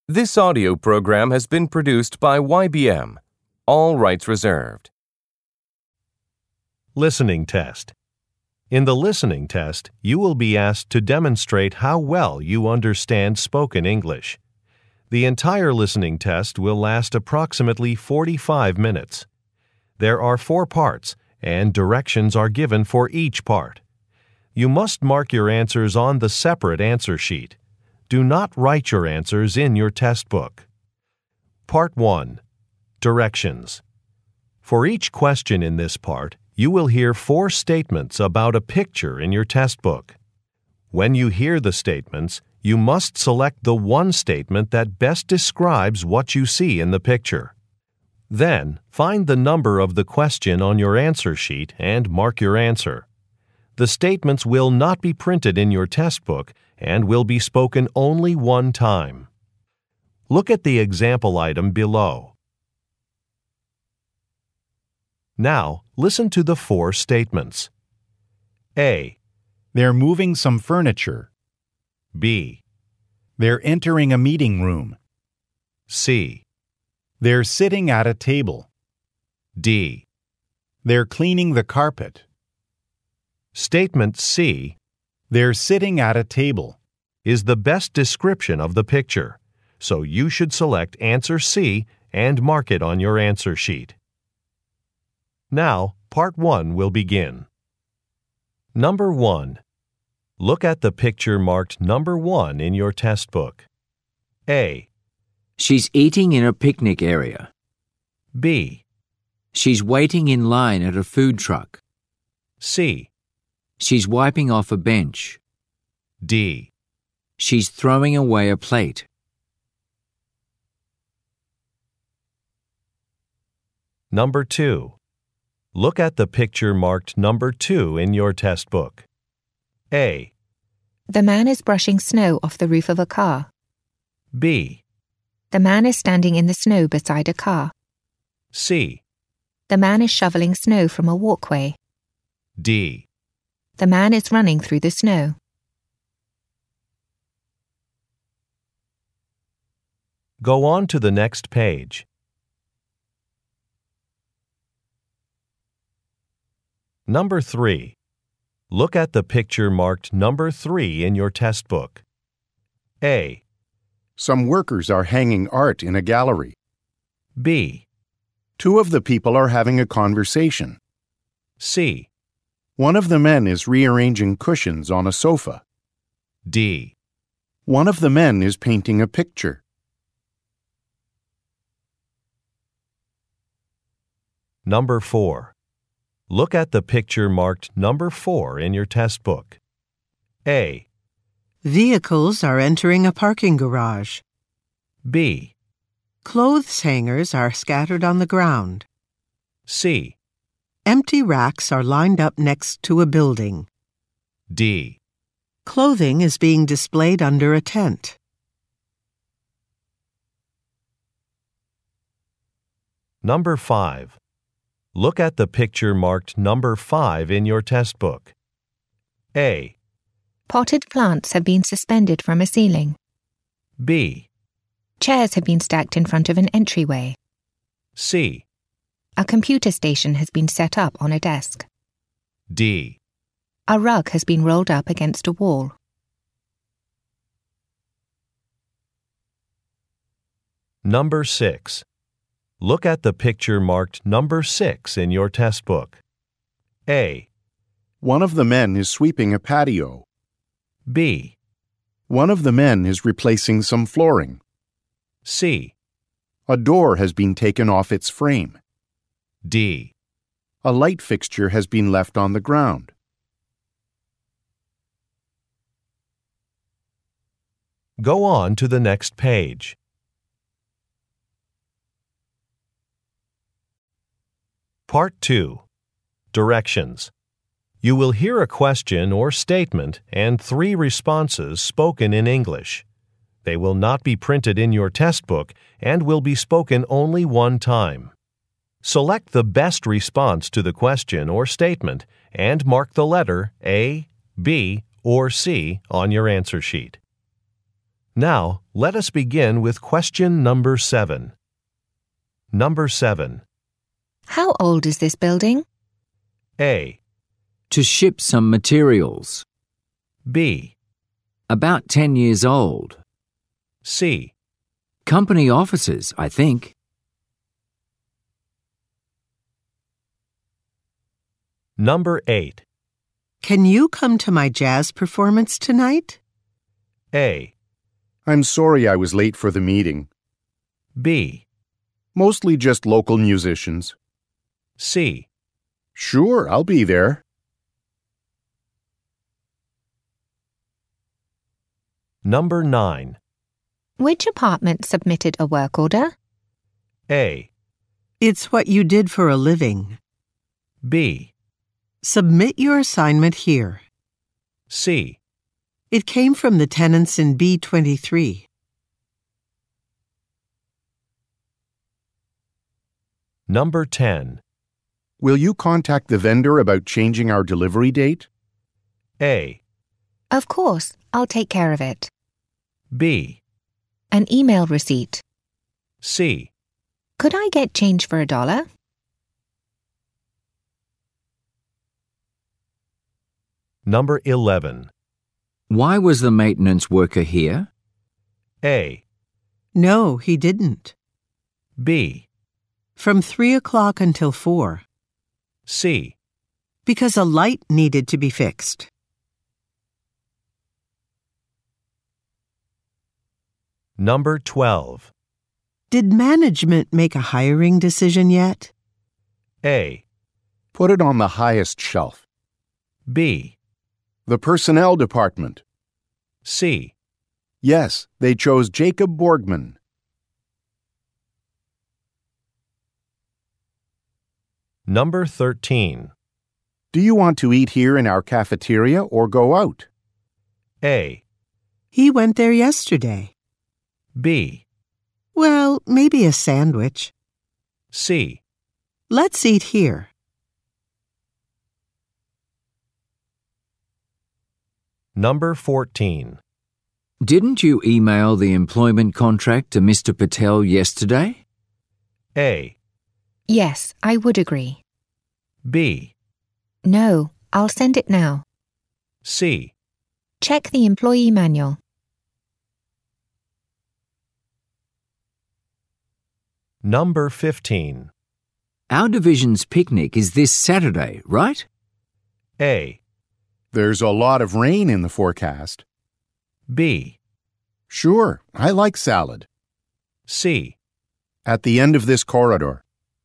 This audio program has been produced by YBM. All rights reserved. Listening test. In the listening test, you will be asked to demonstrate how well you understand spoken English. The entire listening test will last approximately 45 minutes. There are 4 parts, and directions are given for each part. You must mark your answers on the separate answer sheet. Do not write your answers in your test book. Part 1. Directions. For each question in this part, you will hear 4 statements about a picture in your test book. When you hear the statements, you must select the one statement that best describes what you see in the picture. Then, find the number of the question on your answer sheet and mark your answer. The statements will not be printed in your test book and will be spoken only one time. Look at the example item below. Now, listen to the 4 statements. A. They're moving some furniture. B. They're entering a meeting room. C. They're sitting at a table. D. They're cleaning the carpet. Statement C. They're sitting at a table Is the best description of the picture, so you should select answer C and mark it on your answer sheet. Now, part 1 will begin. Number 1. Look at the picture marked number 1 in your test book. A. She's eating in a picnic area. B. She's waiting in line at a food truck. C. She's wiping off a bench. D. She's throwing away a plate. Number 2. Look at the picture marked number 2 in your test book. A. The man is brushing snow off the roof of a car. B. The man is standing in the snow beside a car. C. The man is shoveling snow from a walkway. D. The man is running through the snow. Go on to the next page. Number 3. Look at the picture marked number 3 in your test book. A. Some workers are hanging art in a gallery. B. 2 of the people are having a conversation. C. One of the men is rearranging cushions on a sofa. D. One of the men is painting a picture. Number 4. Look at the picture marked number 4 in your test book. A. Vehicles are entering a parking garage. B. Clothes hangers are scattered on the ground. C. Empty racks are lined up next to a building. D. Clothing is being displayed under a tent. Number 5. Look at the picture marked number 5 in your test book. A. Potted plants have been suspended from a ceiling. B. Chairs have been stacked in front of an entryway. C. A computer station has been set up on a desk. D. A rug has been rolled up against a wall. Number 6. Look at the picture marked number 6 in your test book. A. One of the men is sweeping a patio. B. One of the men is replacing some flooring. C. A door has been taken off its frame. D. A light fixture has been left on the ground. Go on to the next page. Part 2. Directions. You will hear a question or statement and 3 responses spoken in English. They will not be printed in your test book and will be spoken only one time. Select the best response to the question or statement and mark the letter A, B, or C on your answer sheet. Now, let us begin with question number 7. Number 7. How old is this building? A. To ship some materials. B. About 10 years old. C. Company offices, I think. Number 8. Can you come to my jazz performance tonight? A. I'm sorry I was late for the meeting. B. Mostly just local musicians. C. Sure, I'll be there. Number 9. Which apartment submitted a work order? A. It's what you did for a living. B. Submit your assignment here. C. It came from the tenants in B23. Number 10. Will you contact the vendor about changing our delivery date? A. Of course, I'll take care of it. B. An email receipt. C. Could I get change for $1? Number 11. Why was the maintenance worker here? A. No, he didn't. B. From 3 o'clock until 4. C. Because a light needed to be fixed. Number 12. Did management make a hiring decision yet? A. Put it on the highest shelf. B. The personnel department. C. Yes, they chose Jacob Borgman. Number 13. Do you want to eat here in our cafeteria or go out? A. He went there yesterday. B. Well, maybe a sandwich. C. Let's eat here. Number 14. Didn't you email the employment contract to Mr. Patel yesterday? A. Yes, I would agree. B. No, I'll send it now. C. Check the employee manual. Number 15. Our division's picnic is this Saturday, right? A. There's a lot of rain in the forecast. B. Sure, I like salad. C. At the end of this corridor.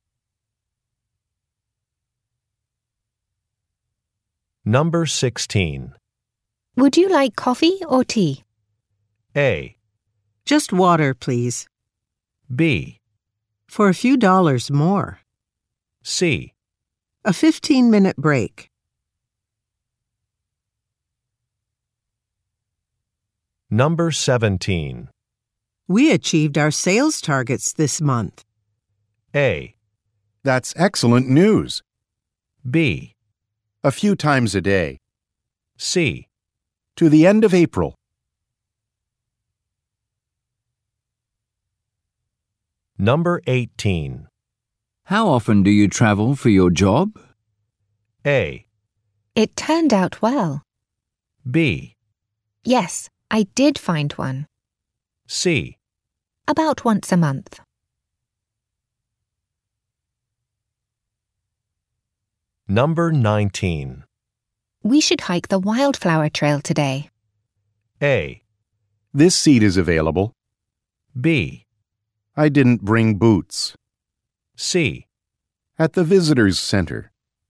Number 16. Would you like coffee or tea? A. Just water, please. B. For a few dollars more. C. A 15-minute break. Number 17. We achieved our sales targets this month. A. That's excellent news. B. A few times a day. C. To the end of April. Number 18. How often do you travel for your job? A. It turned out well. B. Yes, I did find one. C. About once a month. Number 19. We should hike the wildflower trail today. A. This seat is available. B. I didn't bring boots. C. At the visitors center.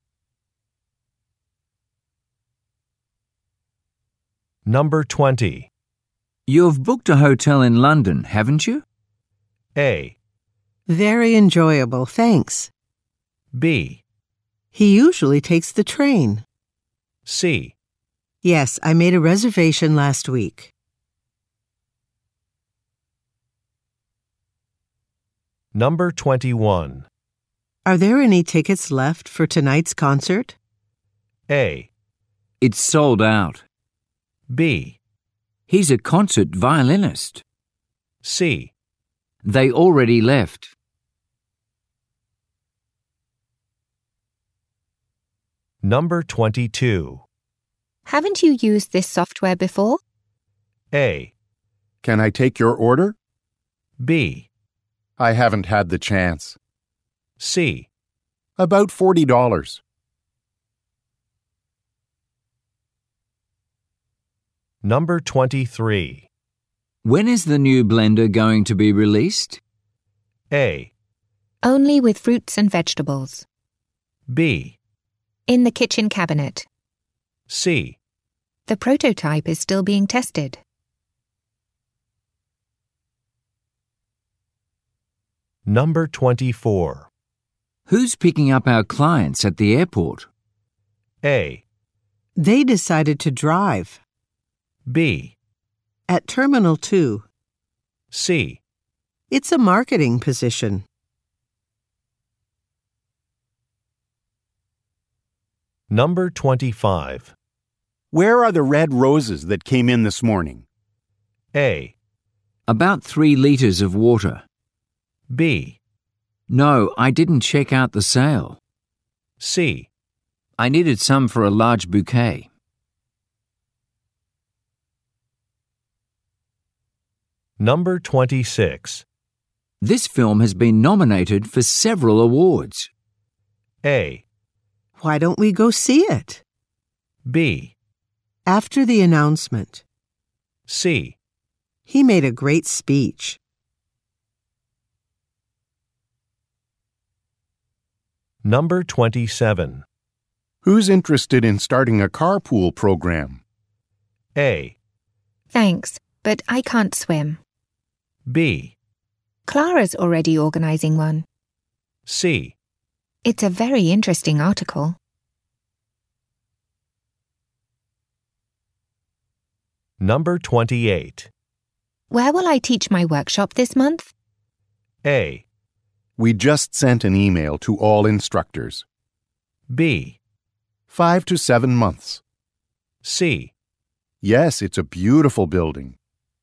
Number 20. You've booked a hotel in London, haven't you? A. Very enjoyable, thanks. B. He usually takes the train. C. Yes, I made a reservation last week. Number 21. Are there any tickets left for tonight's concert? A. It's sold out. B. He's a concert violinist. C. They already left. Number 22. Haven't you used this software before? A. Can I take your order? B. I haven't had the chance. C. About $40. Number 23. When is the new blender going to be released? A. Only with fruits and vegetables. B. In the kitchen cabinet. C. The prototype is still being tested. Number 24. Who's picking up our clients at the airport? A. They decided to drive. B. At Terminal 2. C. It's a marketing position. Number 25. Where are the red roses that came in this morning? A. About 3 liters of water. B. No, I didn't check out the sale. C. I needed some for a large bouquet. Number 26. This film has been nominated for several awards. A. Why don't we go see it? B. After the announcement. C. He made a great speech. Number 27. Who's interested in starting a carpool program? A. Thanks, but I can't swim. B. Clara's already organizing one. C. It's a very interesting article. Number 28. Where will I teach my workshop this month? A. We just sent an email to all instructors. B. 5 to 7 months. C. Yes, it's a beautiful building.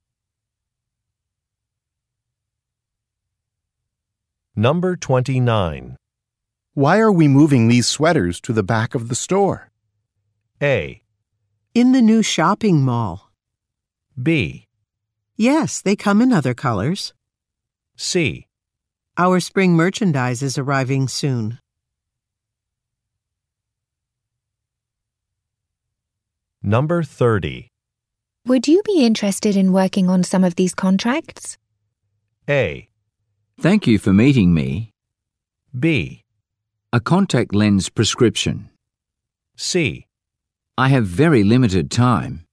Number 29. Why are we moving these sweaters to the back of the store? A. In the new shopping mall. B. Yes, they come in other colors. C. Our spring merchandise is arriving soon. Number 30. Would you be interested in working on some of these contracts? A. Thank you for meeting me. B. A contact lens prescription. C. I have very limited time.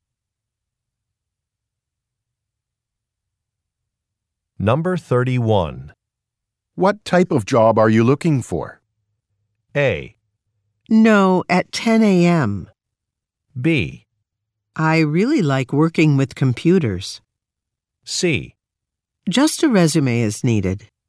Number 31. What type of job are you looking for? A. No, at 10 a.m. B. I really like working with computers. C. Just a resume is needed.